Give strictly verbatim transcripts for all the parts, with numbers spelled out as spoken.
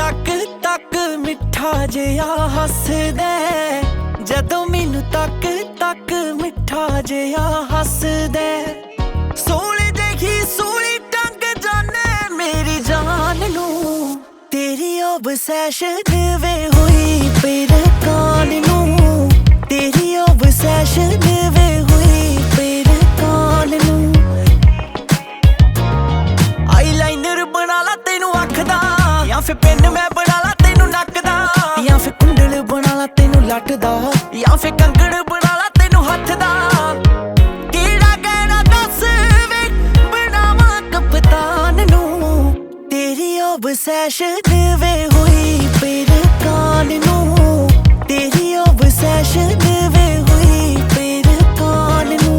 तक तक मिठा जिहा हसदा, जदों मैनू तक तक मिठा जिहा हसदा। सोहणे देखी सोहणी टंग जाने मेरी जान नू, तेरी ऑब्सैशन वे हुई परेशान नू, तेरी ऑब्सैशन वे हुई परेशान नू। आईलाइनर बना ला तेनू अख दा, या फिर पेन मैं बना ला तेनू नक दा, या फिर कुंडल बना ला तेनू लट दा, या फिर कंगड़ बना ला तेनू हथ दा। केड़ा कहना दस वे बनावा कप्तान नू, तेरी ऑब्सैशन वे हुई परेशान नू, तेरी ऑब्सैशन वे हुई परेशान नू।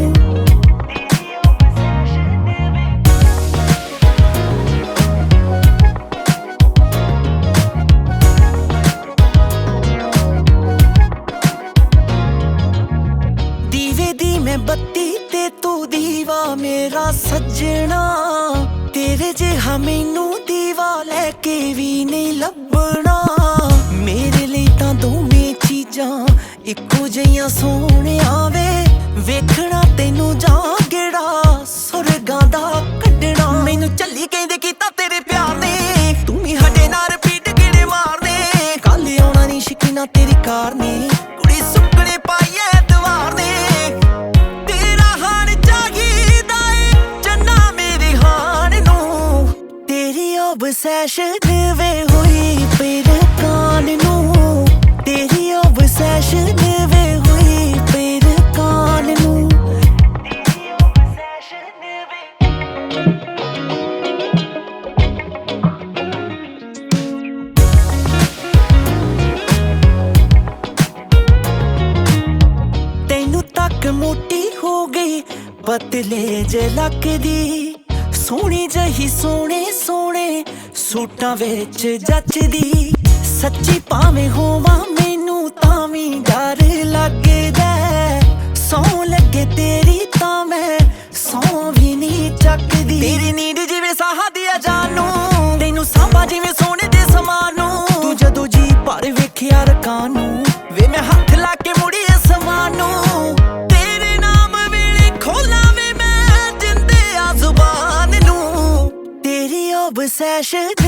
दीवे दी मैं बत्ती ते तू दीवा मेरा सज्जना, तेरे जिहा मैनू दीवा लैके भी नहीं लभना। मेरे लिए तां दोवें चीजां इक्को जिहियां सोहणियां वे, वेखना तेनू जां गेड़ा सुरगां दा कड्डना। मैनू झल्ली कहंदे कीता तेरे प्यार ने, तू भी हटे ना रिपीट गेड़े मारने। कल आउणा नी शकीना तेरी कार ने, कुड़ी सुक्कने पाईए दवार ने। तेरा हाण चाहिदा ए जन्ना मेरे हाण नू, तेरी ऑब्सैशन वे हुई परेशान नू, तेरी ऑब्सैशन वे हुई परेशान नू। तेनू तक मोटी हो गई पतले जे लकदी, सोहनी जही सोहणे सोहणे सूटां विच जचदी। सच्ची भावें होवां मैनू तां वी डर लगदा, सौं लगे तेरी तां मैं सौं भी नहीं चकदी। तेरी नींद जिवें साहां दी जानू, तैनू सांभा जिवें सोने दे समान नू। तू जदों जी भर वेखिया रकां नू, वे मैं हत्थ ला के मुड़ी असमान नू। तेरे नाम वेले खोलां वे मैं जिंदे आ जुबान नू, तेरी ऑब्सैशन